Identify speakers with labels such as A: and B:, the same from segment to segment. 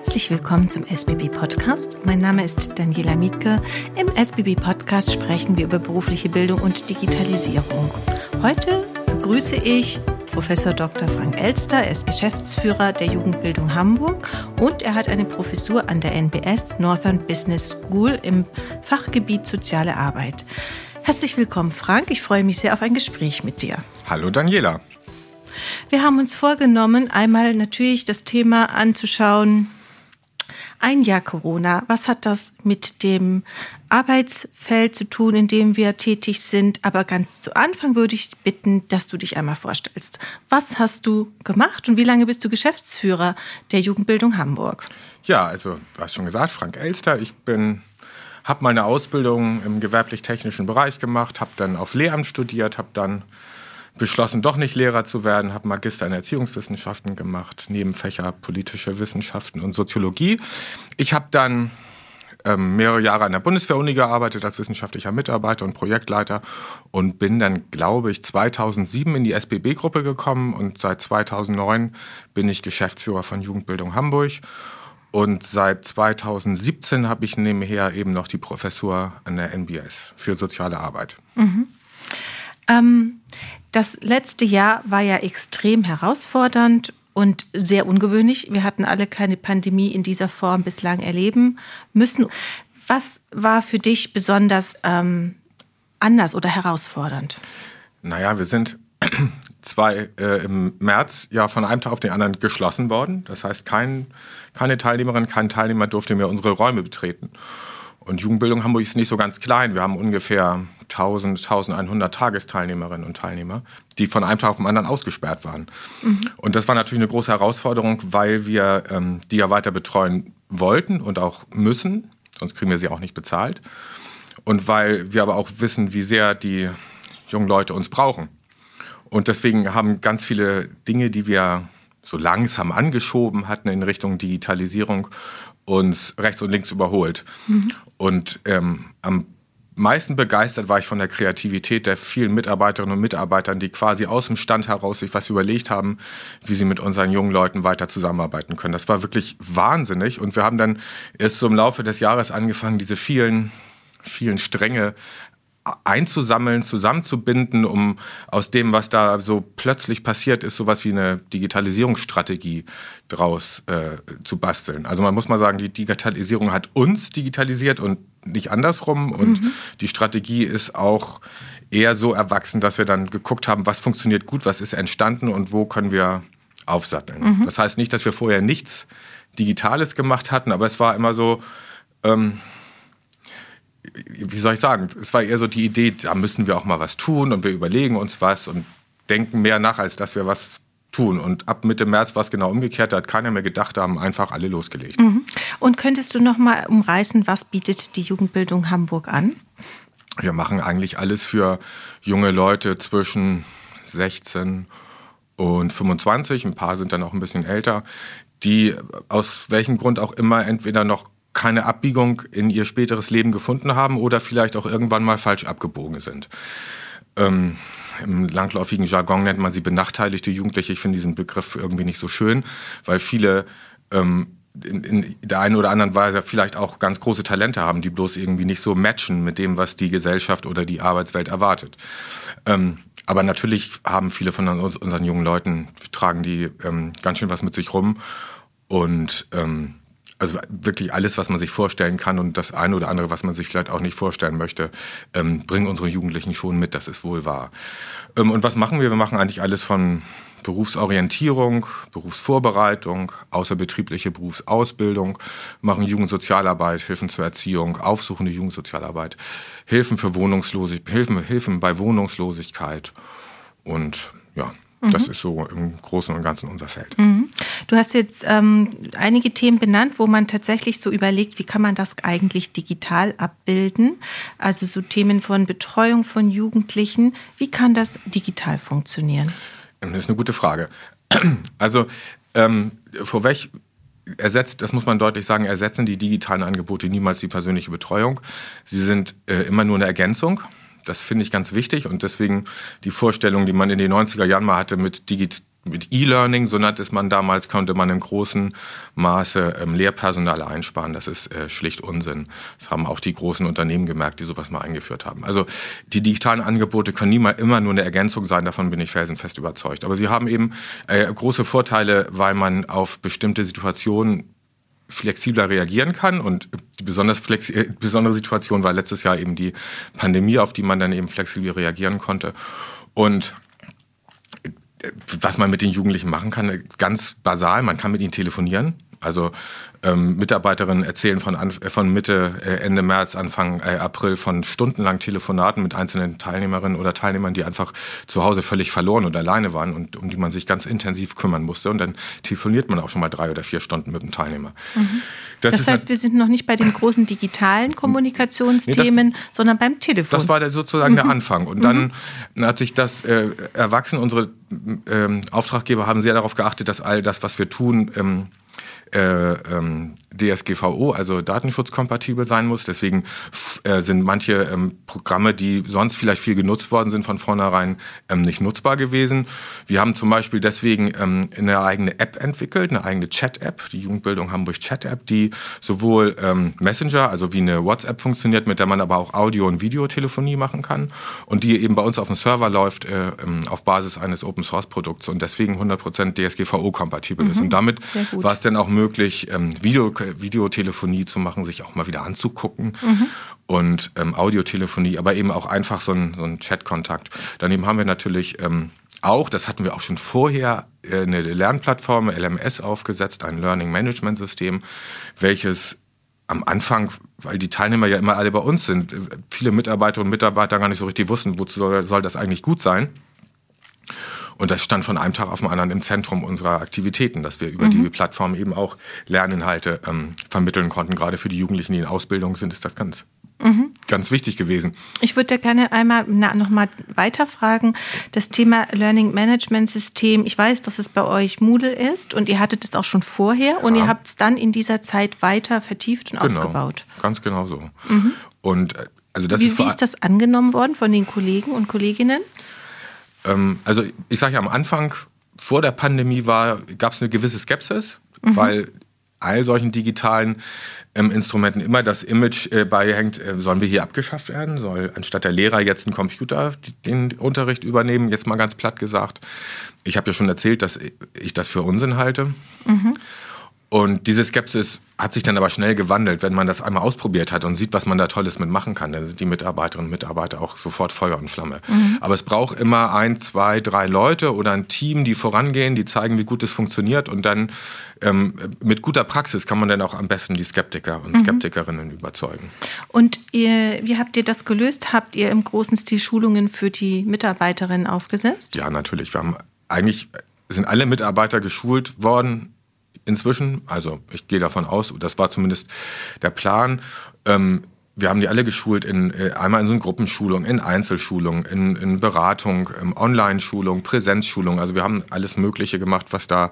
A: Herzlich willkommen zum SBB-Podcast. Mein Name ist Daniela Mietke. Im SBB-Podcast sprechen wir über berufliche Bildung und Digitalisierung. Heute begrüße ich Professor Dr. Frank Elster. Er ist Geschäftsführer der Jugendbildung Hamburg und er hat eine Professur an der NBS Northern Business School im Fachgebiet Soziale Arbeit. Herzlich willkommen, Frank. Ich freue mich sehr auf ein Gespräch mit dir.
B: Hallo, Daniela.
A: Wir haben uns vorgenommen, einmal natürlich das Thema anzuschauen. Ein Jahr Corona, was hat das mit dem Arbeitsfeld zu tun, in dem wir tätig sind? Aber ganz zu Anfang würde ich bitten, dass du dich einmal vorstellst. Was hast du gemacht und wie lange bist du Geschäftsführer der Jugendbildung Hamburg?
B: Ja, also du hast schon gesagt, Frank Elster. Ich habe meine Ausbildung im gewerblich-technischen Bereich gemacht, habe dann auf Lehramt studiert, habe dann beschlossen, doch nicht Lehrer zu werden, habe Magister in Erziehungswissenschaften gemacht, Nebenfächer politische Wissenschaften und Soziologie. Ich habe dann mehrere Jahre an der Bundeswehr-Uni gearbeitet als wissenschaftlicher Mitarbeiter und Projektleiter und bin dann, glaube ich, 2007 in die SBB-Gruppe gekommen und seit 2009 bin ich Geschäftsführer von Jugendbildung Hamburg. Und seit 2017 habe ich nebenher eben noch die Professur an der NBS für soziale Arbeit.
A: Mhm. Das letzte Jahr war ja extrem herausfordernd und sehr ungewöhnlich. Wir hatten alle keine Pandemie in dieser Form bislang erleben müssen. Was war für dich besonders anders oder herausfordernd?
B: Naja, wir sind im März ja von einem Tag auf den anderen geschlossen worden. Das heißt, keine Teilnehmerin, kein Teilnehmer durfte mehr unsere Räume betreten. Und Jugendbildung Hamburg ist nicht so ganz klein. Wir haben ungefähr 1100 Tagesteilnehmerinnen und Teilnehmer, die von einem Tag auf den anderen ausgesperrt waren. Mhm. Und das war natürlich eine große Herausforderung, weil wir die ja weiter betreuen wollten und auch müssen. Sonst kriegen wir sie auch nicht bezahlt. Und weil wir aber auch wissen, wie sehr die jungen Leute uns brauchen. Und deswegen haben ganz viele Dinge, die wir so langsam angeschoben hatten in Richtung Digitalisierung, uns rechts und links überholt. Mhm. Und am meisten begeistert war ich von der Kreativität der vielen Mitarbeiterinnen und Mitarbeitern, die quasi aus dem Stand heraus sich was überlegt haben, wie sie mit unseren jungen Leuten weiter zusammenarbeiten können. Das war wirklich wahnsinnig. Und wir haben dann erst so im Laufe des Jahres angefangen, diese vielen Stränge einzusammeln, zusammenzubinden, um aus dem, was da so plötzlich passiert ist, sowas wie eine Digitalisierungsstrategie draus zu basteln. Also man muss mal sagen, die Digitalisierung hat uns digitalisiert und nicht andersrum. Und die Strategie ist auch eher so erwachsen, dass wir dann geguckt haben, was funktioniert gut, was ist entstanden und wo können wir aufsatteln. Das heißt nicht, dass wir vorher nichts Digitales gemacht hatten, aber es war immer so, wie soll ich sagen, es war eher so die Idee, da müssen wir auch mal was tun und wir überlegen uns was und denken mehr nach, als dass wir was tun. Und ab Mitte März war es genau umgekehrt, da hat keiner mehr gedacht, da haben einfach alle losgelegt. Mhm.
A: Und könntest du noch mal umreißen, was bietet die Jugendbildung Hamburg an?
B: Wir machen eigentlich alles für junge Leute zwischen 16 und 25, ein paar sind dann auch ein bisschen älter, die aus welchem Grund auch immer entweder noch keine Abbiegung in ihr späteres Leben gefunden haben oder vielleicht auch irgendwann mal falsch abgebogen sind. Im langläufigen Jargon nennt man sie benachteiligte Jugendliche. Ich finde diesen Begriff irgendwie nicht so schön, weil viele in der einen oder anderen Weise vielleicht auch ganz große Talente haben, die bloß irgendwie nicht so matchen mit dem, was die Gesellschaft oder die Arbeitswelt erwartet. Aber natürlich haben viele von unseren jungen Leuten, tragen die ganz schön was mit sich rum und also wirklich alles, was man sich vorstellen kann und das eine oder andere, was man sich vielleicht auch nicht vorstellen möchte, bringen unsere Jugendlichen schon mit, das ist wohl wahr. Und was machen wir? Wir machen eigentlich alles von Berufsorientierung, Berufsvorbereitung, außerbetriebliche Berufsausbildung, machen Jugendsozialarbeit, Hilfen zur Erziehung, aufsuchende Jugendsozialarbeit, Hilfen bei Wohnungslosigkeit und ja. Das ist so im Großen und Ganzen unser Feld.
A: Mhm. Du hast jetzt einige Themen benannt, wo man tatsächlich so überlegt, wie kann man das eigentlich digital abbilden? Also so Themen von Betreuung von Jugendlichen. Wie kann das digital funktionieren?
B: Das ist eine gute Frage. Also vorweg das muss man deutlich sagen, ersetzen die digitalen Angebote niemals die persönliche Betreuung. Sie sind immer nur eine Ergänzung. Das finde ich ganz wichtig und deswegen die Vorstellung, die man in den 90er Jahren mal hatte mit mit E-Learning, so nannte es man damals, konnte man in großem Maße Lehrpersonal einsparen. Das ist schlicht Unsinn. Das haben auch die großen Unternehmen gemerkt, die sowas mal eingeführt haben. Also die digitalen Angebote können immer nur eine Ergänzung sein, davon bin ich felsenfest überzeugt. Aber sie haben eben große Vorteile, weil man auf bestimmte Situationen flexibler reagieren kann, und die besondere Situation war letztes Jahr eben die Pandemie, auf die man dann eben flexibel reagieren konnte. Und was man mit den Jugendlichen machen kann, ganz basal, man kann mit ihnen telefonieren. Also Mitarbeiterinnen erzählen von Mitte, Ende März, Anfang April von stundenlang Telefonaten mit einzelnen Teilnehmerinnen oder Teilnehmern, die einfach zu Hause völlig verloren und alleine waren und um die man sich ganz intensiv kümmern musste. Und dann telefoniert man auch schon mal 3 oder 4 Stunden mit dem Teilnehmer.
A: Mhm. Das heißt, wir sind noch nicht bei den großen digitalen Kommunikationsthemen, sondern beim Telefon. Das
B: war sozusagen der Anfang. Und dann hat sich das erwachsen. Unsere Auftraggeber haben sehr darauf geachtet, dass all das, was wir tun, DSGVO, also datenschutzkompatibel sein muss. Deswegen sind manche Programme, die sonst vielleicht viel genutzt worden sind, von vornherein nicht nutzbar gewesen. Wir haben zum Beispiel deswegen eine eigene App entwickelt, eine eigene Chat-App, die Jugendbildung Hamburg Chat-App, die sowohl Messenger, also wie eine WhatsApp funktioniert, mit der man aber auch Audio- und Videotelefonie machen kann, und die eben bei uns auf dem Server läuft auf Basis eines Open-Source-Produkts und deswegen 100% DSGVO-kompatibel ist. Und damit war es dann auch möglich, Videotelefonie zu machen, sich auch mal wieder anzugucken und Audiotelefonie, aber eben auch einfach so ein Chat-Kontakt. Daneben haben wir natürlich auch, das hatten wir auch schon vorher, eine Lernplattform, LMS, aufgesetzt, ein Learning Management System, welches am Anfang, weil die Teilnehmer ja immer alle bei uns sind, viele Mitarbeiterinnen und Mitarbeiter gar nicht so richtig wussten, wozu soll das eigentlich gut sein. Und das stand von einem Tag auf den anderen im Zentrum unserer Aktivitäten, dass wir über die Plattform eben auch Lerninhalte vermitteln konnten. Gerade für die Jugendlichen, die in Ausbildung sind, ist das ganz wichtig gewesen.
A: Ich würde da gerne einmal noch mal weiterfragen. Das Thema Learning Management System, ich weiß, dass es bei euch Moodle ist und ihr hattet es auch schon vorher und ihr habt es dann in dieser Zeit weiter vertieft und ausgebaut.
B: Ganz genau so. Und also
A: wie ist das angenommen worden von den Kollegen und Kolleginnen?
B: Also ich sage ja, am Anfang, vor der Pandemie gab es eine gewisse Skepsis, weil all solchen digitalen Instrumenten immer das Image beihängt, sollen wir hier abgeschafft werden? Soll anstatt der Lehrer jetzt ein Computer den Unterricht übernehmen? Jetzt mal ganz platt gesagt. Ich habe ja schon erzählt, dass ich das für Unsinn halte. Und diese Skepsis hat sich dann aber schnell gewandelt, wenn man das einmal ausprobiert hat und sieht, was man da Tolles mitmachen kann. Dann sind die Mitarbeiterinnen und Mitarbeiter auch sofort Feuer und Flamme. Aber es braucht immer 1, 2, 3 Leute oder ein Team, die vorangehen, die zeigen, wie gut es funktioniert. Und dann mit guter Praxis kann man dann auch am besten die Skeptiker und Skeptikerinnen überzeugen.
A: Und wie habt ihr das gelöst? Habt ihr im großen Stil Schulungen für die Mitarbeiterinnen aufgesetzt?
B: Ja, natürlich. Sind alle Mitarbeiter geschult worden inzwischen. Also ich gehe davon aus, das war zumindest der Plan. Wir haben die alle geschult einmal in so Gruppenschulung, in Einzelschulung, in Beratung, Online-Schulung, Präsenzschulung. Also wir haben alles Mögliche gemacht, was da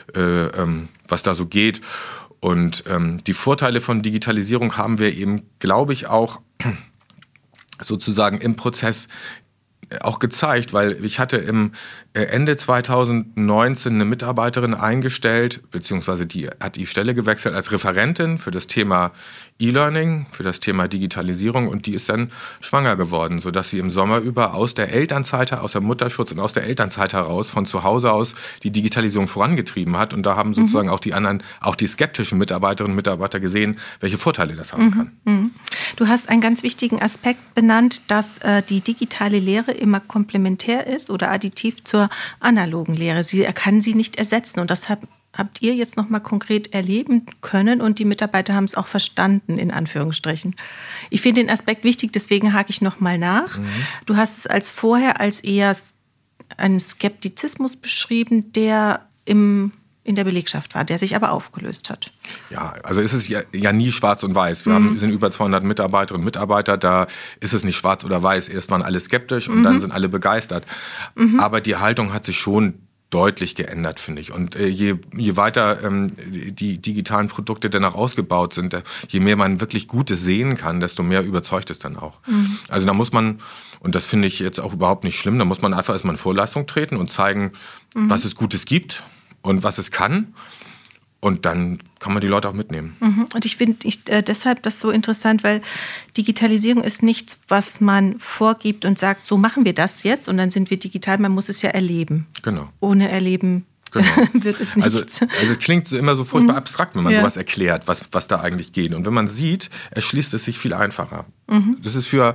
B: so geht. Und die Vorteile von Digitalisierung haben wir eben, glaube ich, auch sozusagen im Prozess auch gezeigt, weil ich hatte im Ende 2019 eine Mitarbeiterin eingestellt, beziehungsweise die hat die Stelle gewechselt als Referentin für das Thema E-Learning, für das Thema Digitalisierung, und die ist dann schwanger geworden, sodass sie im Sommer über aus der Elternzeit, aus der Mutterschutz und aus der Elternzeit heraus von zu Hause aus die Digitalisierung vorangetrieben hat, und da haben sozusagen auch die anderen, auch die skeptischen Mitarbeiterinnen und Mitarbeiter gesehen, welche Vorteile das haben kann.
A: Du hast einen ganz wichtigen Aspekt benannt, dass die digitale Lehre immer komplementär ist oder additiv zur analogen Lehre. Sie kann sie nicht ersetzen, und das habt ihr jetzt noch mal konkret erleben können, und die Mitarbeiter haben es auch verstanden, in Anführungsstrichen. Ich finde den Aspekt wichtig, deswegen hake ich noch mal nach. Du hast es als eher einen Skeptizismus beschrieben, der in der Belegschaft war, der sich aber aufgelöst hat.
B: Ja, also ist es ja nie schwarz und weiß. Wir sind über 200 Mitarbeiterinnen und Mitarbeiter, da ist es nicht schwarz oder weiß. Erst waren alle skeptisch und dann sind alle begeistert. Aber die Haltung hat sich schon deutlich geändert, finde ich. Und je weiter die digitalen Produkte dann auch ausgebaut sind, je mehr man wirklich Gutes sehen kann, desto mehr überzeugt es dann auch. Mhm. Also da muss man, und das finde ich jetzt auch überhaupt nicht schlimm, da muss man einfach erstmal in Vorleistung treten und zeigen, was es Gutes gibt und was es kann. Und dann kann man die Leute auch mitnehmen.
A: Und ich finde deshalb das so interessant, weil Digitalisierung ist nichts, was man vorgibt und sagt, so machen wir das jetzt und dann sind wir digital. Man muss es ja erleben.
B: Genau.
A: Ohne Erleben wird es nichts.
B: Also es klingt immer so furchtbar abstrakt, wenn man sowas erklärt, was da eigentlich geht. Und wenn man sieht, erschließt es sich viel einfacher. Das ist für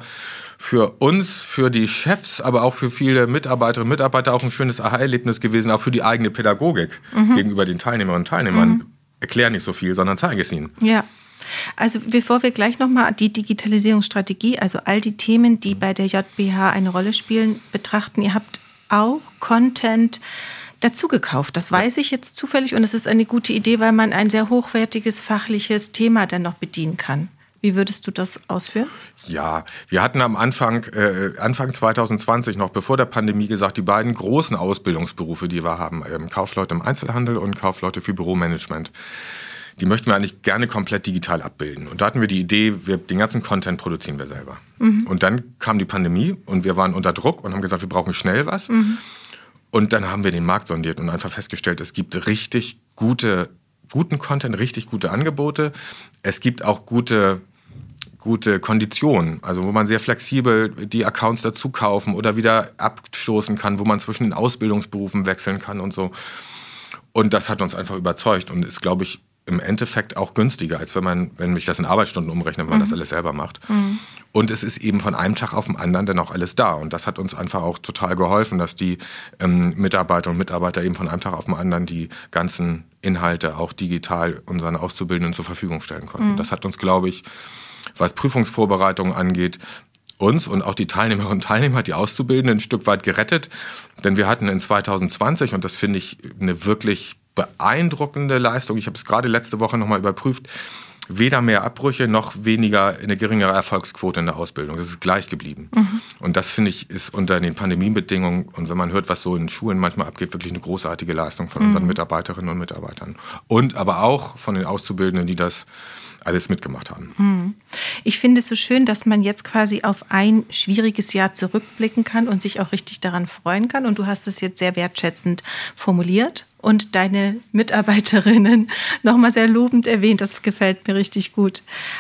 B: uns, für die Chefs, aber auch für viele Mitarbeiterinnen und Mitarbeiter auch ein schönes Aha-Erlebnis gewesen, auch für die eigene Pädagogik gegenüber den Teilnehmerinnen und Teilnehmern. Erklären nicht so viel, sondern zeige es ihnen.
A: Ja. Also bevor wir gleich nochmal die Digitalisierungsstrategie, also all die Themen, die bei der JBH eine Rolle spielen, betrachten, ihr habt auch Content dazu gekauft. Das weiß ich jetzt zufällig und es ist eine gute Idee, weil man ein sehr hochwertiges fachliches Thema dann noch bedienen kann. Wie würdest du das ausführen?
B: Ja, wir hatten am Anfang 2020, noch bevor der Pandemie, gesagt, die beiden großen Ausbildungsberufe, die wir haben, Kaufleute im Einzelhandel und Kaufleute für Büromanagement, die möchten wir eigentlich gerne komplett digital abbilden. Und da hatten wir die Idee, den ganzen Content produzieren wir selber. Und dann kam die Pandemie und wir waren unter Druck und haben gesagt, wir brauchen schnell was. Und dann haben wir den Markt sondiert und einfach festgestellt, es gibt richtig guten Content, richtig gute Angebote. Es gibt auch gute Konditionen, also wo man sehr flexibel die Accounts dazu kaufen oder wieder abstoßen kann, wo man zwischen den Ausbildungsberufen wechseln kann und so. Und das hat uns einfach überzeugt und ist, glaube ich, im Endeffekt auch günstiger, als wenn ich das in Arbeitsstunden umrechne, wenn man das alles selber macht. Und es ist eben von einem Tag auf den anderen dann auch alles da. Und das hat uns einfach auch total geholfen, dass die Mitarbeiterinnen und Mitarbeiter eben von einem Tag auf den anderen die ganzen Inhalte auch digital unseren Auszubildenden zur Verfügung stellen konnten. Das hat uns, glaube ich, was Prüfungsvorbereitungen angeht, uns und auch die Teilnehmerinnen und Teilnehmer, die Auszubildenden, ein Stück weit gerettet. Denn wir hatten in 2020, und das finde ich eine wirklich beeindruckende Leistung, ich habe es gerade letzte Woche nochmal überprüft, weder mehr Abbrüche noch eine geringere Erfolgsquote in der Ausbildung. Das ist gleich geblieben. Und das, finde ich, ist unter den Pandemiebedingungen und wenn man hört, was so in Schulen manchmal abgeht, wirklich eine großartige Leistung von unseren Mitarbeiterinnen und Mitarbeitern. Und aber auch von den Auszubildenden, die das alles mitgemacht haben.
A: Ich finde es so schön, dass man jetzt quasi auf ein schwieriges Jahr zurückblicken kann und sich auch richtig daran freuen kann. Und du hast es jetzt sehr wertschätzend formuliert und deine Mitarbeiterinnen nochmal sehr lobend erwähnt. Das gefällt mir richtig gut.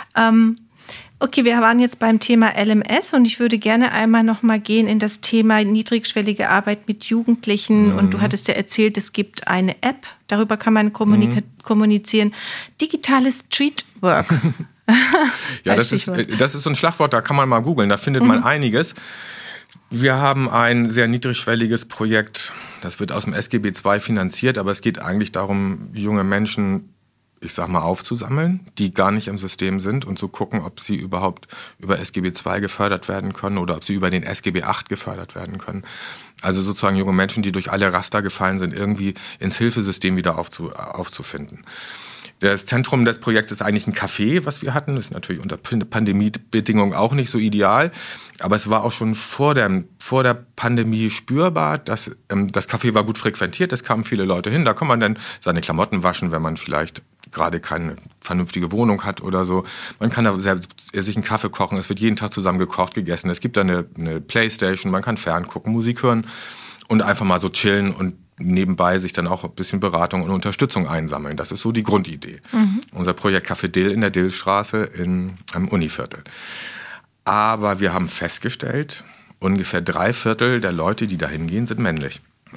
A: Okay, wir waren jetzt beim Thema LMS und ich würde gerne einmal nochmal gehen in das Thema niedrigschwellige Arbeit mit Jugendlichen. Und du hattest ja erzählt, es gibt eine App, darüber kann man kommunizieren. Digitales Streetwork.
B: Ja, das ist so ein Schlagwort, da kann man mal googeln, da findet man einiges. Wir haben ein sehr niedrigschwelliges Projekt, das wird aus dem SGB II finanziert, aber es geht eigentlich darum, junge Menschen, ich sag mal, aufzusammeln, die gar nicht im System sind und zu gucken, ob sie überhaupt über SGB II gefördert werden können oder ob sie über den SGB VIII gefördert werden können. Also sozusagen junge Menschen, die durch alle Raster gefallen sind, irgendwie ins Hilfesystem wieder aufzufinden. Das Zentrum des Projekts ist eigentlich ein Café, was wir hatten. Das ist natürlich unter Pandemiebedingungen auch nicht so ideal. Aber es war auch schon vor der Pandemie spürbar, dass das Café war gut frequentiert. Es kamen viele Leute hin. Da kann man dann seine Klamotten waschen, wenn man vielleicht gerade keine vernünftige Wohnung hat oder so. Man kann da sich einen Kaffee kochen. Es wird jeden Tag zusammen gekocht, gegessen. Es gibt da eine Playstation. Man kann ferngucken, Musik hören und einfach mal so chillen und nebenbei sich dann auch ein bisschen Beratung und Unterstützung einsammeln. Das ist so die Grundidee. Unser Projekt Café Dill in der Dillstraße am Univiertel. Aber wir haben festgestellt, ungefähr 3/4 der Leute, die da hingehen, sind männlich.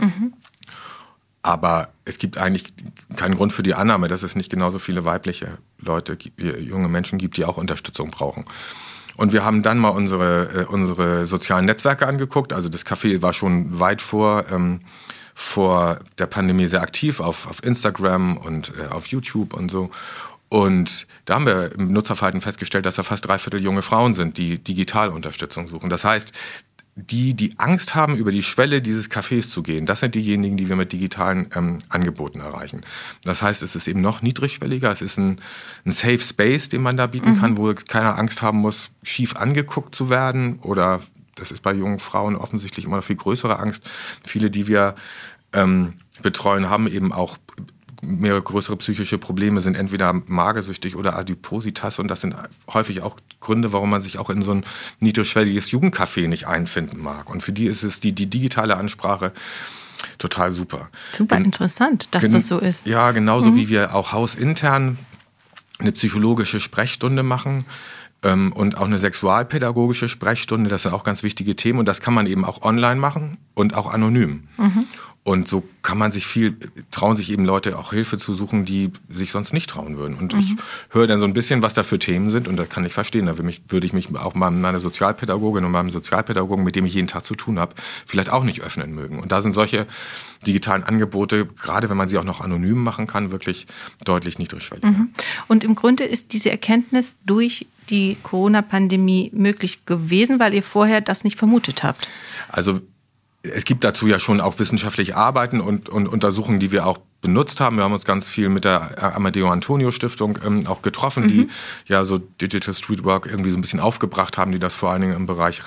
B: Aber es gibt eigentlich keinen Grund für die Annahme, dass es nicht genauso viele weibliche Leute, junge Menschen gibt, die auch Unterstützung brauchen. Und wir haben dann mal unsere sozialen Netzwerke angeguckt. Also das Café war schon weit vor der Pandemie sehr aktiv auf Instagram und auf YouTube und so. Und da haben wir im Nutzerverhalten festgestellt, dass da fast 3/4 junge Frauen sind, die digital Unterstützung suchen. Das heißt, die Angst haben, über die Schwelle dieses Cafés zu gehen, das sind diejenigen, die wir mit digitalen Angeboten erreichen. Das heißt, es ist eben noch niedrigschwelliger. Es ist ein Safe Space, den man da bieten kann, wo keiner Angst haben muss, schief angeguckt zu werden. Oder das ist bei jungen Frauen offensichtlich immer noch viel größere Angst. Viele, die wir betreuen, haben eben auch mehrere größere psychische Probleme, sind entweder magersüchtig oder Adipositas, und das sind häufig auch Gründe, warum man sich auch in so ein niedrigschwelliges Jugendcafé nicht einfinden mag. Und für die ist es die digitale Ansprache total super.
A: Super interessant, dass das so ist.
B: Ja, genauso wie wir auch hausintern eine psychologische Sprechstunde machen und auch eine sexualpädagogische Sprechstunde. Das sind auch ganz wichtige Themen, und das kann man eben auch online machen und auch anonym. Und so trauen sich eben Leute auch Hilfe zu suchen, die sich sonst nicht trauen würden. Und ich höre dann so ein bisschen, was da für Themen sind, und das kann ich verstehen. Da würde ich mich auch meiner Sozialpädagogin und meinem Sozialpädagogen, mit dem ich jeden Tag zu tun habe, vielleicht auch nicht öffnen mögen. Und da sind solche digitalen Angebote, gerade wenn man sie auch noch anonym machen kann, wirklich deutlich niedrigschwelliger.
A: Und im Grunde ist diese Erkenntnis durch die Corona-Pandemie möglich gewesen, weil ihr vorher das nicht vermutet habt.
B: Also es gibt dazu ja schon auch wissenschaftliche Arbeiten und Untersuchungen, die wir auch benutzt haben. Wir haben uns ganz viel mit der Amadeo Antonio Stiftung auch getroffen, die ja so Digital Streetwork irgendwie so ein bisschen aufgebracht haben, die das vor allen Dingen im Bereich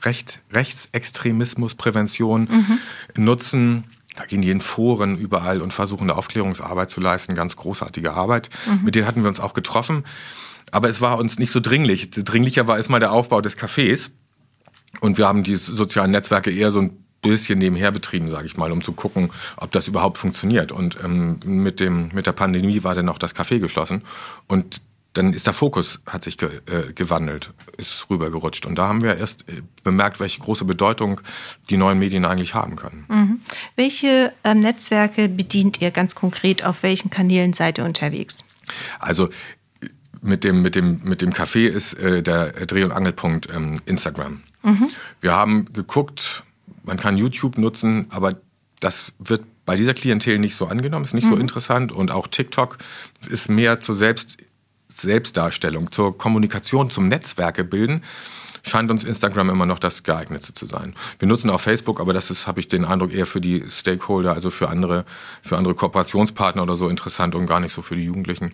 B: Rechtsextremismusprävention nutzen. Da gehen die in Foren überall und versuchen, da Aufklärungsarbeit zu leisten. Ganz großartige Arbeit. Mit denen hatten wir uns auch getroffen. Aber es war uns nicht so dringlich. Dringlicher war erstmal der Aufbau des Cafés. Und wir haben die sozialen Netzwerke eher so ein bisschen nebenher betrieben, sage ich mal, um zu gucken, ob das überhaupt funktioniert. Und mit der Pandemie war dann auch das Café geschlossen. Und dann ist der Fokus, hat sich gewandelt, ist rübergerutscht. Und da haben wir erst bemerkt, welche große Bedeutung die neuen Medien eigentlich haben können.
A: Welche Netzwerke bedient ihr ganz konkret? Auf welchen Kanälen seid ihr unterwegs?
B: Also mit dem Café ist der Dreh- und Angelpunkt Instagram. Wir haben geguckt, man kann YouTube nutzen, aber das wird bei dieser Klientel nicht so angenommen, ist nicht so interessant. Und auch TikTok ist mehr zur Selbstdarstellung, zur Kommunikation, zum Netzwerke bilden. Scheint uns Instagram immer noch das geeignete zu sein. Wir nutzen auch Facebook, aber das ist, habe ich den Eindruck, eher für die Stakeholder, also für andere Kooperationspartner oder so interessant und gar nicht so für die Jugendlichen.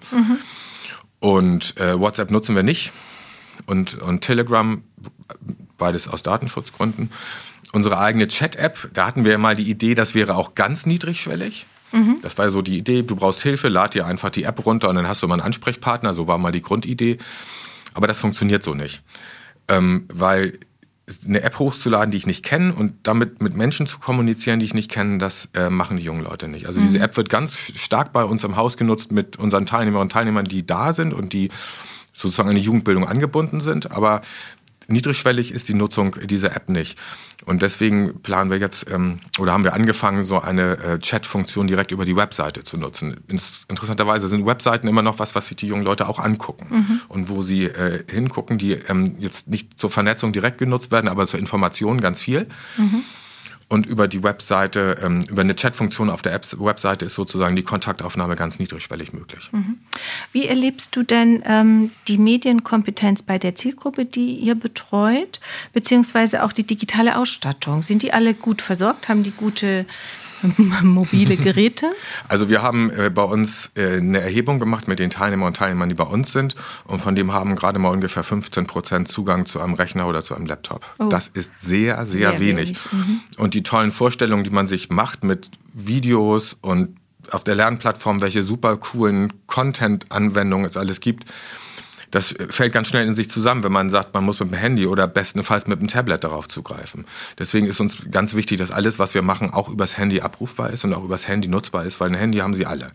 B: Und WhatsApp nutzen wir nicht. Und Telegram, beides aus Datenschutzgründen. Unsere eigene Chat-App, da hatten wir ja mal die Idee, das wäre auch ganz niedrigschwellig. Das war so die Idee, du brauchst Hilfe, lad dir einfach die App runter und dann hast du mal einen Ansprechpartner. So war mal die Grundidee. Aber das funktioniert so nicht. Weil eine App hochzuladen, die ich nicht kenne, und damit mit Menschen zu kommunizieren, die ich nicht kenne, das machen die jungen Leute nicht. Also diese App wird ganz stark bei uns im Haus genutzt mit unseren Teilnehmerinnen und Teilnehmern, die da sind und die sozusagen an die Jugendbildung angebunden sind. Aber niedrigschwellig ist die Nutzung dieser App nicht. Und deswegen planen wir jetzt, oder haben wir angefangen, so eine Chat-Funktion direkt über die Webseite zu nutzen. Interessanterweise sind Webseiten immer noch was sich die jungen Leute auch angucken. Und wo sie hingucken, die jetzt nicht zur Vernetzung direkt genutzt werden, aber zur Information ganz viel. Und über die Webseite, über eine Chat-Funktion auf der Webseite ist sozusagen die Kontaktaufnahme ganz niedrigschwellig möglich.
A: Wie erlebst du denn die Medienkompetenz bei der Zielgruppe, die ihr betreut, beziehungsweise auch die digitale Ausstattung? Sind die alle gut versorgt? Haben die gute mobile Geräte? Also wir haben bei uns eine Erhebung gemacht mit den Teilnehmern und Teilnehmern, die bei uns sind. Und von dem haben gerade mal ungefähr 15% Zugang zu einem Rechner oder zu einem Laptop. Oh. Das ist sehr, sehr wenig. Und die tollen Vorstellungen, die man sich macht mit Videos und auf der Lernplattform, welche super coolen Content-Anwendungen es alles gibt, das fällt ganz schnell in sich zusammen, wenn man sagt, man muss mit dem Handy oder bestenfalls mit dem Tablet darauf zugreifen. Deswegen ist uns ganz wichtig, dass alles, was wir machen, auch übers Handy abrufbar ist und auch übers Handy nutzbar ist, weil ein Handy haben sie alle.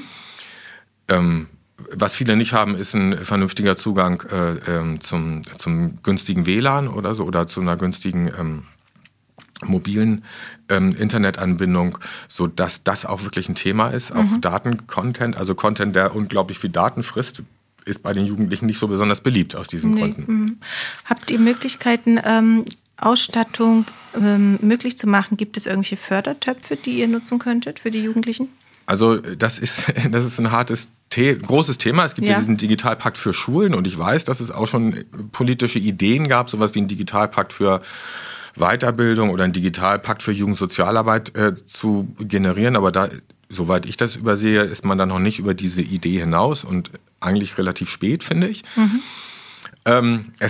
A: Was viele nicht haben, ist ein vernünftiger Zugang zum günstigen WLAN oder so oder zu einer günstigen mobilen Internetanbindung, sodass das auch wirklich ein Thema ist. Auch Datencontent, also Content, der unglaublich viel Daten frisst, ist bei den Jugendlichen nicht so besonders beliebt aus diesen Gründen. Habt ihr Möglichkeiten, Ausstattung möglich zu machen? Gibt es irgendwelche Fördertöpfe, die ihr nutzen könntet für die Jugendlichen? Also das ist ein großes Thema. Es gibt ja diesen Digitalpakt für Schulen und ich weiß, dass es auch schon politische Ideen gab, sowas wie ein Digitalpakt für Weiterbildung oder ein Digitalpakt für Jugendsozialarbeit zu generieren, aber da, soweit ich das übersehe, ist man dann noch nicht über diese Idee hinaus und eigentlich relativ spät, finde ich. Es gibt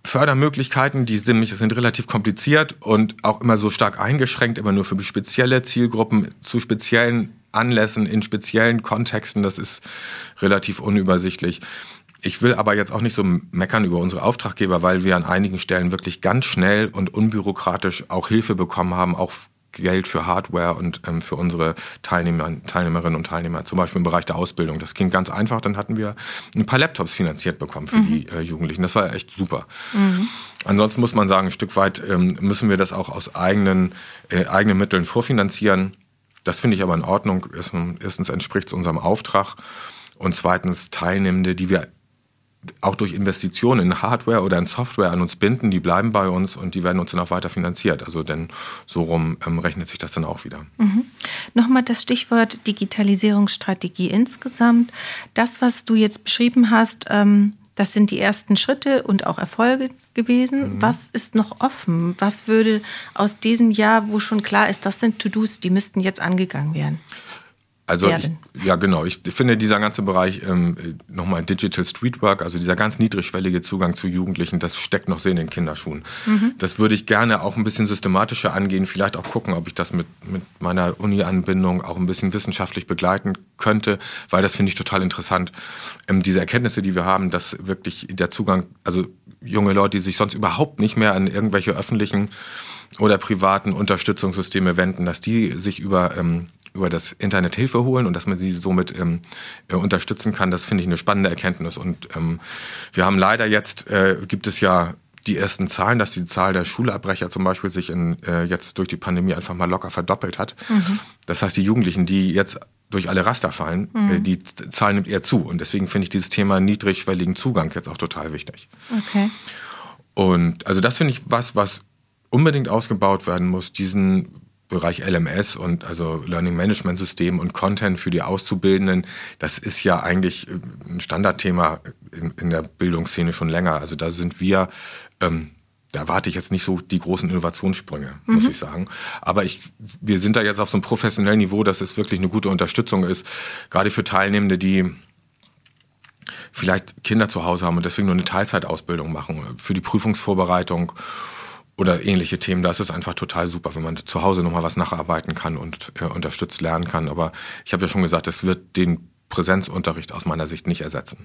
B: Fördermöglichkeiten, die sind relativ kompliziert und auch immer so stark eingeschränkt, immer nur für spezielle Zielgruppen, zu speziellen Anlässen, in speziellen Kontexten. Das ist relativ unübersichtlich. Ich will aber jetzt auch nicht so meckern über unsere Auftraggeber, weil wir an einigen Stellen wirklich ganz schnell und unbürokratisch auch Hilfe bekommen haben, auch Geld für Hardware und für unsere Teilnehmerinnen und Teilnehmer, zum Beispiel im Bereich der Ausbildung. Das ging ganz einfach, dann hatten wir ein paar Laptops finanziert bekommen für die Jugendlichen. Das war echt super. Ansonsten muss man sagen, ein Stück weit müssen wir das auch aus eigenen Mitteln vorfinanzieren. Das finde ich aber in Ordnung. Erstens entspricht es unserem Auftrag und zweitens Teilnehmende, die wir auch durch Investitionen in Hardware oder in Software an uns binden, die bleiben bei uns und die werden uns dann auch weiter finanziert. Also denn so rum rechnet sich das dann auch wieder.
A: Nochmal das Stichwort Digitalisierungsstrategie insgesamt. Das, was du jetzt beschrieben hast, das sind die ersten Schritte und auch Erfolge gewesen. Was ist noch offen? Was würde aus diesem Jahr, wo schon klar ist, das sind To-Dos, die müssten jetzt angegangen werden?
B: Also ich finde dieser ganze Bereich nochmal Digital Streetwork, also dieser ganz niedrigschwellige Zugang zu Jugendlichen, das steckt noch sehr in den Kinderschuhen. Das würde ich gerne auch ein bisschen systematischer angehen, vielleicht auch gucken, ob ich das mit meiner Uni-Anbindung auch ein bisschen wissenschaftlich begleiten könnte, weil das finde ich total interessant. Diese Erkenntnisse, die wir haben, dass wirklich der Zugang, also junge Leute, die sich sonst überhaupt nicht mehr an irgendwelche öffentlichen oder privaten Unterstützungssysteme wenden, dass die sich über das Internet Hilfe holen und dass man sie somit unterstützen kann, das finde ich eine spannende Erkenntnis. Und wir haben leider jetzt, gibt es ja die ersten Zahlen, dass die Zahl der Schulabbrecher zum Beispiel sich jetzt durch die Pandemie einfach mal locker verdoppelt hat. Das heißt, die Jugendlichen, die jetzt durch alle Raster fallen, die Zahl nimmt eher zu. Und deswegen finde ich dieses Thema niedrigschwelligen Zugang jetzt auch total wichtig.
A: Okay.
B: Und also das finde ich was unbedingt ausgebaut werden muss, diesen Bereich LMS und also Learning Management System und Content für die Auszubildenden, das ist ja eigentlich ein Standardthema in der Bildungsszene schon länger. Also da sind wir, da erwarte ich jetzt nicht so die großen Innovationssprünge, muss ich sagen. Aber wir sind da jetzt auf so einem professionellen Niveau, dass es wirklich eine gute Unterstützung ist, gerade für Teilnehmende, die vielleicht Kinder zu Hause haben und deswegen nur eine Teilzeitausbildung machen, für die Prüfungsvorbereitung oder ähnliche Themen. Da ist es einfach total super, wenn man zu Hause nochmal was nacharbeiten kann und unterstützt lernen kann. Aber ich habe ja schon gesagt, es wird den Präsenzunterricht aus meiner Sicht nicht ersetzen.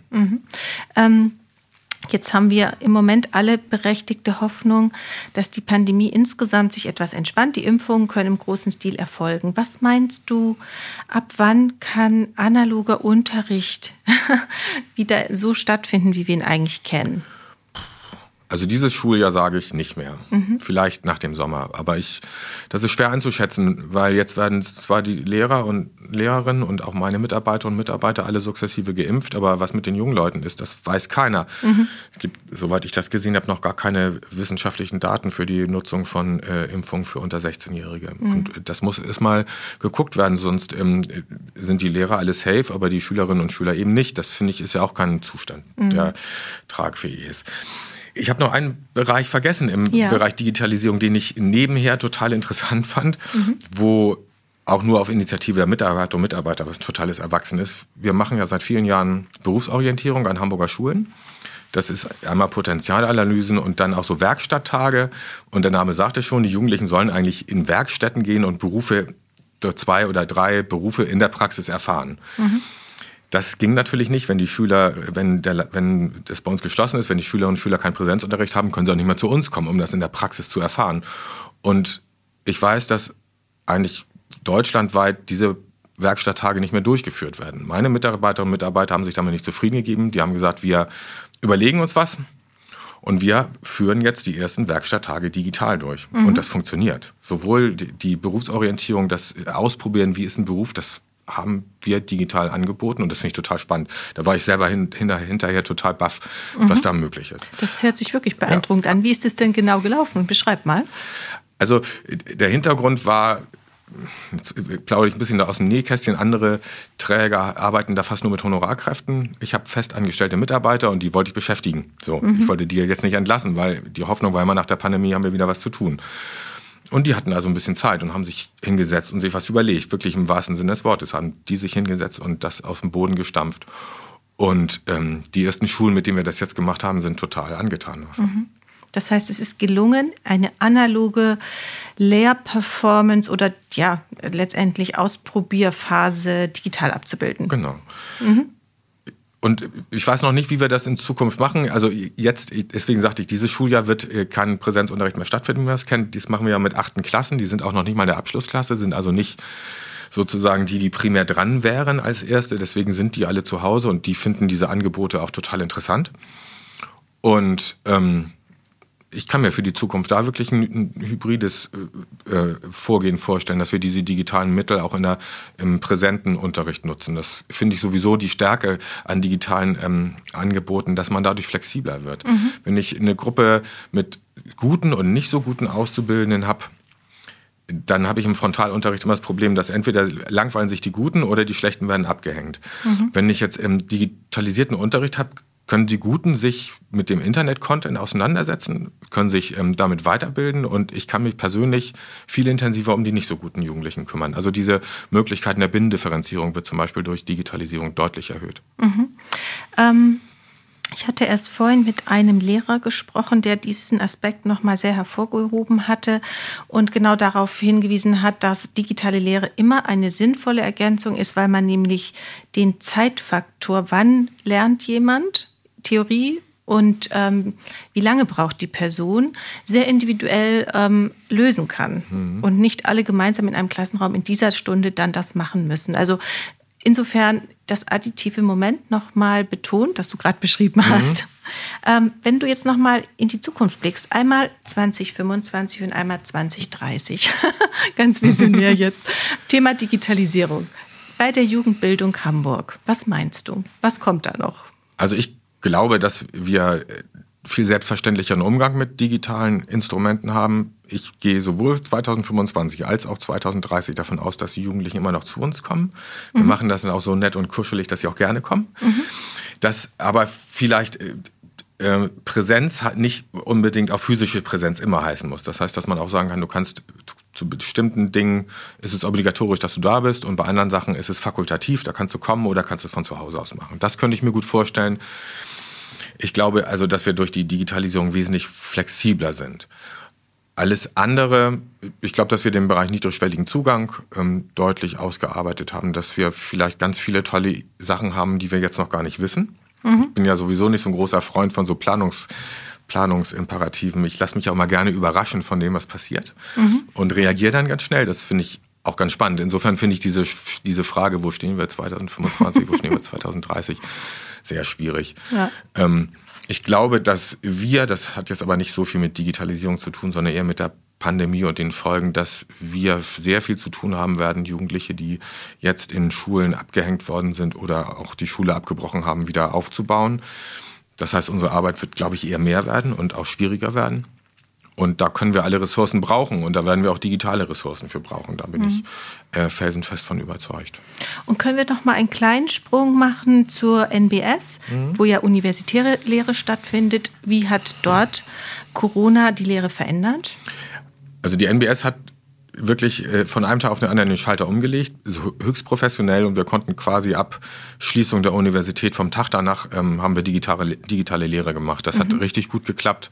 A: Jetzt haben wir im Moment alle berechtigte Hoffnung, dass die Pandemie insgesamt sich etwas entspannt. Die Impfungen können im großen Stil erfolgen. Was meinst du, ab wann kann analoger Unterricht wieder so stattfinden, wie wir ihn eigentlich kennen?
B: Also dieses Schuljahr sage ich nicht mehr. Vielleicht nach dem Sommer. Aber das ist schwer einzuschätzen, weil jetzt werden zwar die Lehrer und Lehrerinnen und auch meine Mitarbeiterinnen und Mitarbeiter alle sukzessive geimpft, aber was mit den jungen Leuten ist, das weiß keiner. Es gibt, soweit ich das gesehen habe, noch gar keine wissenschaftlichen Daten für die Nutzung von Impfungen für unter 16-Jährige. Und das muss erstmal geguckt werden, sonst sind die Lehrer alle safe, aber die Schülerinnen und Schüler eben nicht. Das finde ich ist ja auch kein Zustand, der tragfähig ist. Ich habe noch einen Bereich vergessen im Bereich Digitalisierung, den ich nebenher total interessant fand, wo auch nur auf Initiative der Mitarbeiterinnen und Mitarbeiter was totales Erwachsen ist. Wir machen ja seit vielen Jahren Berufsorientierung an Hamburger Schulen. Das ist einmal Potenzialanalysen und dann auch so Werkstatttage. Und der Name sagt es schon, die Jugendlichen sollen eigentlich in Werkstätten gehen und 2 oder 3 Berufe in der Praxis erfahren. Das ging natürlich nicht, wenn die Schüler, wenn das bei uns geschlossen ist, wenn die Schülerinnen und Schüler keinen Präsenzunterricht haben, können sie auch nicht mehr zu uns kommen, um das in der Praxis zu erfahren. Und ich weiß, dass eigentlich deutschlandweit diese Werkstatttage nicht mehr durchgeführt werden. Meine Mitarbeiterinnen und Mitarbeiter haben sich damit nicht zufrieden gegeben. Die haben gesagt, wir überlegen uns was und wir führen jetzt die ersten Werkstatttage digital durch. Und das funktioniert. Sowohl die Berufsorientierung, das Ausprobieren, wie ist ein Beruf, das haben wir digital angeboten und das finde ich total spannend. Da war ich selber hinterher total baff, was da möglich ist.
A: Das hört sich wirklich beeindruckend an. Wie ist es denn genau gelaufen? Beschreib mal.
B: Also der Hintergrund war, jetzt plaudere ich ein bisschen da aus dem Nähkästchen, andere Träger arbeiten da fast nur mit Honorarkräften. Ich habe festangestellte Mitarbeiter und die wollte ich beschäftigen. So, ich wollte die jetzt nicht entlassen, weil die Hoffnung war immer, nach der Pandemie haben wir wieder was zu tun. Und die hatten also ein bisschen Zeit und haben sich hingesetzt und sich was überlegt, wirklich im wahrsten Sinne des Wortes, haben die sich hingesetzt und das aus dem Boden gestampft. Und die ersten Schulen, mit denen wir das jetzt gemacht haben, sind total angetan davon.
A: Das heißt, es ist gelungen, eine analoge Lehrperformance oder ja, letztendlich Ausprobierphase digital abzubilden.
B: Genau. Und ich weiß noch nicht, wie wir das in Zukunft machen. Also jetzt, deswegen sagte ich, dieses Schuljahr wird kein Präsenzunterricht mehr stattfinden, wie wir es kennen. Das machen wir ja mit 8. Klassen. Die sind auch noch nicht mal in der Abschlussklasse, sind also nicht sozusagen die primär dran wären als Erste. Deswegen sind die alle zu Hause und die finden diese Angebote auch total interessant. Und ich kann mir für die Zukunft da wirklich ein hybrides Vorgehen vorstellen, dass wir diese digitalen Mittel auch im präsenten Unterricht nutzen. Das finde ich sowieso die Stärke an digitalen Angeboten, dass man dadurch flexibler wird. Wenn ich eine Gruppe mit guten und nicht so guten Auszubildenden habe, dann habe ich im Frontalunterricht immer das Problem, dass entweder langweilen sich die Guten oder die Schlechten werden abgehängt. Wenn ich jetzt im digitalisierten Unterricht habe, können die Guten sich mit dem Internet-Content auseinandersetzen, können sich damit weiterbilden und ich kann mich persönlich viel intensiver um die nicht so guten Jugendlichen kümmern. Also diese Möglichkeiten der Binnendifferenzierung wird zum Beispiel durch Digitalisierung deutlich erhöht.
A: Ich hatte erst vorhin mit einem Lehrer gesprochen, der diesen Aspekt nochmal sehr hervorgehoben hatte und genau darauf hingewiesen hat, dass digitale Lehre immer eine sinnvolle Ergänzung ist, weil man nämlich den Zeitfaktor, wann lernt jemand Theorie und wie lange braucht die Person, sehr individuell lösen kann und nicht alle gemeinsam in einem Klassenraum in dieser Stunde dann das machen müssen. Also insofern das additive Moment nochmal betont, das du gerade beschrieben hast. Wenn du jetzt nochmal in die Zukunft blickst, einmal 2025 und einmal 2030, ganz visionär jetzt, Thema Digitalisierung bei der Jugendbildung Hamburg. Was meinst du? Was kommt da noch?
B: Also ich glaube, dass wir viel selbstverständlicheren Umgang mit digitalen Instrumenten haben. Ich gehe sowohl 2025 als auch 2030 davon aus, dass die Jugendlichen immer noch zu uns kommen. Wir machen das dann auch so nett und kuschelig, dass sie auch gerne kommen. Dass aber vielleicht Präsenz nicht unbedingt auf physische Präsenz immer heißen muss. Das heißt, dass man auch sagen kann, du kannst zu bestimmten Dingen ist es obligatorisch, dass du da bist und bei anderen Sachen ist es fakultativ, da kannst du kommen oder kannst es von zu Hause aus machen. Das könnte ich mir gut vorstellen. Ich glaube also, dass wir durch die Digitalisierung wesentlich flexibler sind. Alles andere, ich glaube, dass wir den Bereich niedrigschwelligen Zugang deutlich ausgearbeitet haben, dass wir vielleicht ganz viele tolle Sachen haben, die wir jetzt noch gar nicht wissen. Ich bin ja sowieso nicht so ein großer Freund von so Planungsimperativen. Ich lasse mich auch mal gerne überraschen von dem, was passiert und reagiere dann ganz schnell. Das finde ich auch ganz spannend. Insofern finde ich diese Frage, wo stehen wir 2025, wo stehen wir 2030, sehr schwierig. Ja. Ich glaube, dass das hat jetzt aber nicht so viel mit Digitalisierung zu tun, sondern eher mit der Pandemie und den Folgen, dass wir sehr viel zu tun haben werden, Jugendliche, die jetzt in Schulen abgehängt worden sind oder auch die Schule abgebrochen haben, wieder aufzubauen. Das heißt, unsere Arbeit wird, glaube ich, eher mehr werden und auch schwieriger werden. Und da können wir alle Ressourcen brauchen und da werden wir auch digitale Ressourcen für brauchen. Da bin ich felsenfest von überzeugt.
A: Und können wir noch mal einen kleinen Sprung machen zur NBS, wo ja universitäre Lehre stattfindet. Wie hat dort Corona die Lehre verändert?
B: Also die NBS hat wirklich von einem Tag auf den anderen den Schalter umgelegt, ist höchst professionell und wir konnten quasi ab Schließung der Universität vom Tag danach haben wir digitale Lehre gemacht. Das hat richtig gut geklappt.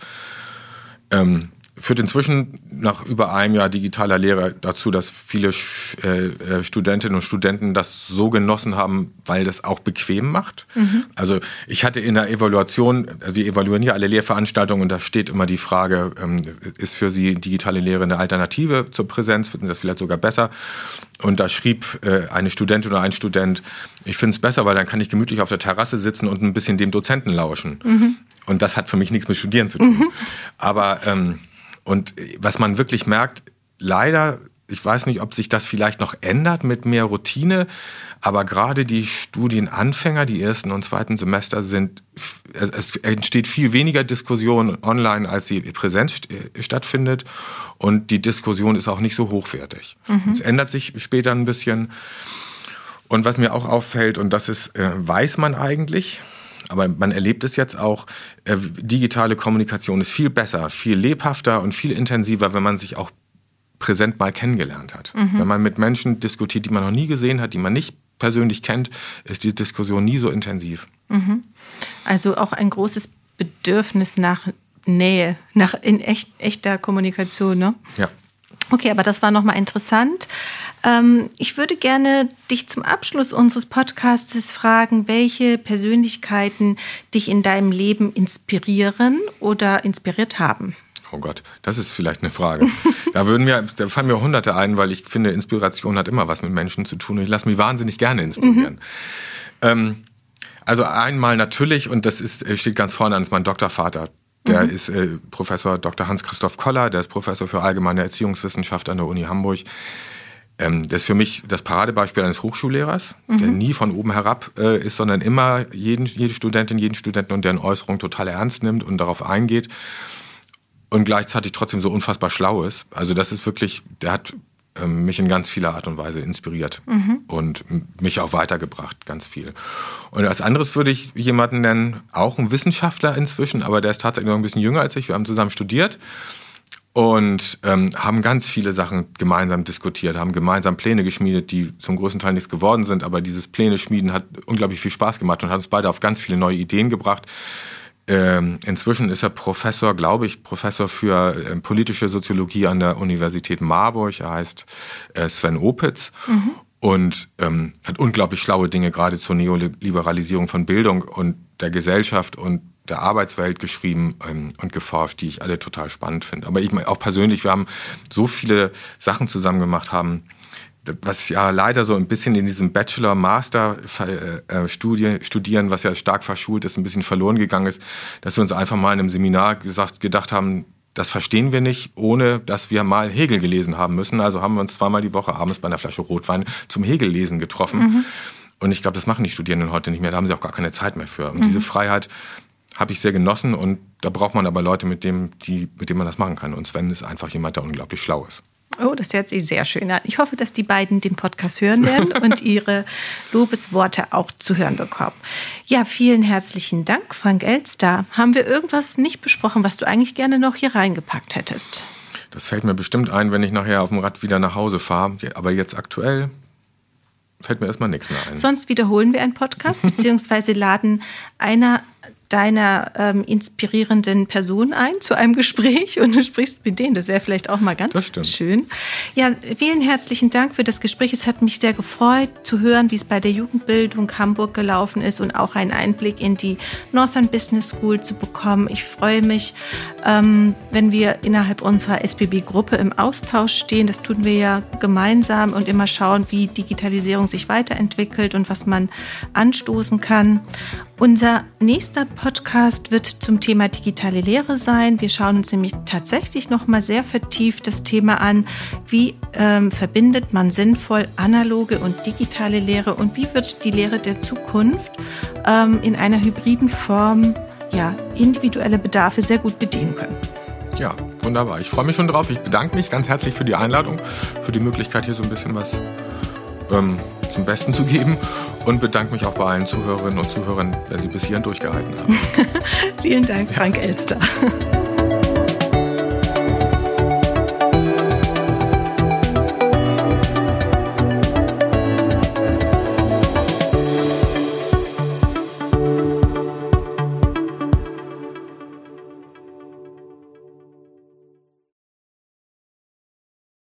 B: Führt inzwischen nach über einem Jahr digitaler Lehre dazu, dass viele Studentinnen und Studenten das so genossen haben, weil das auch bequem macht. Also ich hatte in der Evaluation, wir evaluieren hier alle Lehrveranstaltungen und da steht immer die Frage, ist für Sie digitale Lehre eine Alternative zur Präsenz, finden Sie das vielleicht sogar besser? Und da schrieb eine Studentin oder ein Student, ich finde es besser, weil dann kann ich gemütlich auf der Terrasse sitzen und ein bisschen dem Dozenten lauschen. Und das hat für mich nichts mit Studieren zu tun. Aber und was man wirklich merkt, leider, ich weiß nicht, ob sich das vielleicht noch ändert mit mehr Routine, aber gerade die Studienanfänger, die ersten und zweiten Semester es entsteht viel weniger Diskussion online, als sie Präsenz stattfindet und die Diskussion ist auch nicht so hochwertig. Es ändert sich später ein bisschen und was mir auch auffällt, und das ist, weiß man eigentlich, aber man erlebt es jetzt auch, digitale Kommunikation ist viel besser, viel lebhafter und viel intensiver, wenn man sich auch präsent mal kennengelernt hat. Wenn man mit Menschen diskutiert, die man noch nie gesehen hat, die man nicht persönlich kennt, ist die Diskussion nie so intensiv.
A: Also auch ein großes Bedürfnis nach Nähe, in echter Kommunikation, ne?
B: Ja.
A: Okay, aber das war nochmal interessant. Ich würde gerne dich zum Abschluss unseres Podcasts fragen, welche Persönlichkeiten dich in deinem Leben inspirieren oder inspiriert haben.
B: Oh Gott, das ist vielleicht eine Frage. Da fallen mir Hunderte ein, weil ich finde, Inspiration hat immer was mit Menschen zu tun und ich lasse mich wahnsinnig gerne inspirieren. Also einmal natürlich, und das steht ganz vorne an, ist mein Doktorvater. Der ist Professor Dr. Hans-Christoph Koller, der ist Professor für allgemeine Erziehungswissenschaft an der Uni Hamburg. Der ist für mich das Paradebeispiel eines Hochschullehrers, der nie von oben herab ist, sondern immer jede Studentin, jeden Studenten und deren Äußerung total ernst nimmt und darauf eingeht und gleichzeitig trotzdem so unfassbar schlau ist. Also das ist wirklich, der hat mich in ganz vieler Art und Weise inspiriert und mich auch weitergebracht, ganz viel. Und als anderes würde ich jemanden nennen, auch ein Wissenschaftler inzwischen, aber der ist tatsächlich noch ein bisschen jünger als ich. Wir haben zusammen studiert und haben ganz viele Sachen gemeinsam diskutiert, haben gemeinsam Pläne geschmiedet, die zum größten Teil nichts geworden sind, aber dieses Pläne schmieden hat unglaublich viel Spaß gemacht und hat uns beide auf ganz viele neue Ideen gebracht. Inzwischen ist er Professor für politische Soziologie an der Universität Marburg. Er heißt Sven Opitz und hat unglaublich schlaue Dinge gerade zur Neoliberalisierung von Bildung und der Gesellschaft und der Arbeitswelt geschrieben und geforscht, die ich alle total spannend finde. Aber ich auch persönlich, wir haben so viele Sachen zusammen gemacht, was ja leider so ein bisschen in diesem Bachelor-Master-Studieren, was ja stark verschult ist, ein bisschen verloren gegangen ist, dass wir uns einfach mal in einem Seminar gedacht haben, das verstehen wir nicht, ohne dass wir mal Hegel gelesen haben müssen. Also haben wir uns zweimal die Woche abends bei einer Flasche Rotwein zum Hegel-Lesen getroffen. Und ich glaube, das machen die Studierenden heute nicht mehr, da haben sie auch gar keine Zeit mehr für. Und diese Freiheit habe ich sehr genossen und da braucht man aber Leute, mit denen man das machen kann. Und Sven ist einfach jemand, der unglaublich schlau ist.
A: Oh, das hört sich sehr schön an. Ich hoffe, dass die beiden den Podcast hören werden und ihre Lobesworte auch zu hören bekommen. Ja, vielen herzlichen Dank, Frank Elster. Haben wir irgendwas nicht besprochen, was du eigentlich gerne noch hier reingepackt hättest?
B: Das fällt mir bestimmt ein, wenn ich nachher auf dem Rad wieder nach Hause fahre. Aber jetzt aktuell fällt mir erstmal nichts mehr ein.
A: Sonst wiederholen wir einen Podcast, beziehungsweise laden einer deiner inspirierenden Person ein zu einem Gespräch und du sprichst mit denen. Das wäre vielleicht auch mal ganz schön. Ja, vielen herzlichen Dank für das Gespräch. Es hat mich sehr gefreut zu hören, wie es bei der Jugendbildung Hamburg gelaufen ist und auch einen Einblick in die Northern Business School zu bekommen. Ich freue mich, wenn wir innerhalb unserer SBB-Gruppe im Austausch stehen. Das tun wir ja gemeinsam und immer schauen, wie Digitalisierung sich weiterentwickelt und was man anstoßen kann. Unser nächster Podcast wird zum Thema digitale Lehre sein. Wir schauen uns nämlich tatsächlich nochmal sehr vertieft das Thema an, wie verbindet man sinnvoll analoge und digitale Lehre und wie wird die Lehre der Zukunft in einer hybriden Form individuelle Bedarfe sehr gut bedienen können.
B: Ja, wunderbar. Ich freue mich schon drauf. Ich bedanke mich ganz herzlich für die Einladung, für die Möglichkeit, hier so ein bisschen was zum Besten zu geben und bedanke mich auch bei allen Zuhörerinnen und Zuhörern, wenn sie bis hierhin durchgehalten haben.
A: Vielen Dank, Frank Elster.